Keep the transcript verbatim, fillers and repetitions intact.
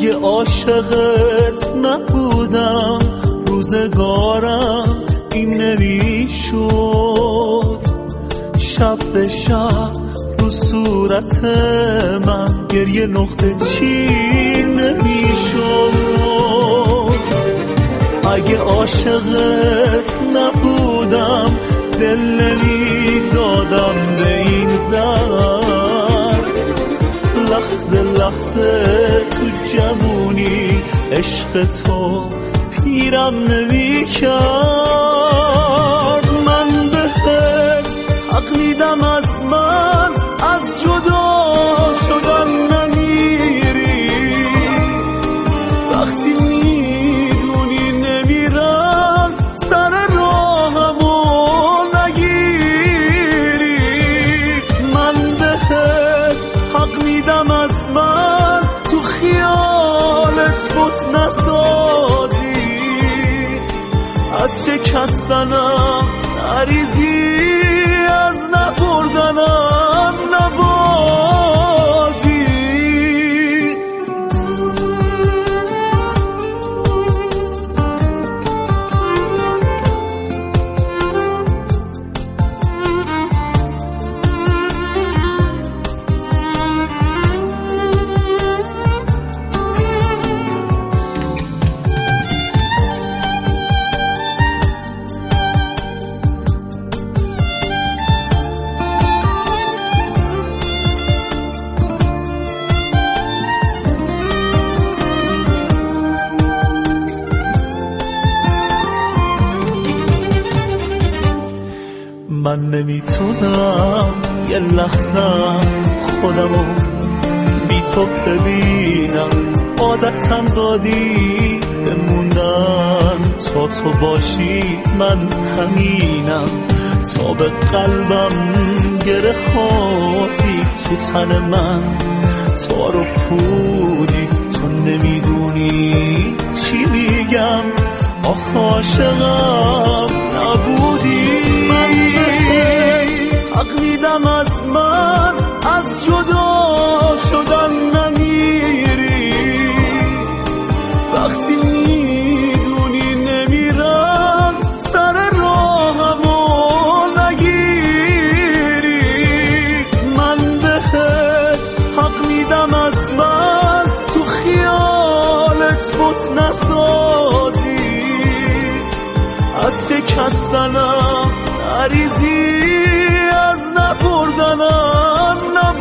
اگه عاشقت نبودم روزگارم این نمیشد. شب به شب رو صورت من گریه نقطه چین نمیشد. اگه عاشقت نبودم دل نمیدادم به این درد. لحظه لحظه تو جوونی عشق تو پیرم نمیکرد. من بهت حق میدم از من از جدا شدن نمیری. وقتی میدونی نمیرم سر راهمو نگیری. من بهت حق میدم از من تو خیالت بت نسازی. از شکستنم نریزی از نبردنم نبازی. من نمیتونم یه لحظه خودمو بی تو ببینم. عادتم دادی بموندن تا تو باشی من همینم. تا به قلبم گره خوردی تو تن من تار و پودی. تو نمیدونی چی میگم آخ عاشقم نبودی. من حق میدم از من از جدا شدن نمیری. وقتی میدونی نمیرم سر راهمو نگیری. من بهت حق میدم از من تو خیالت بت نسازی. از شکستنم نریزی از نبردنم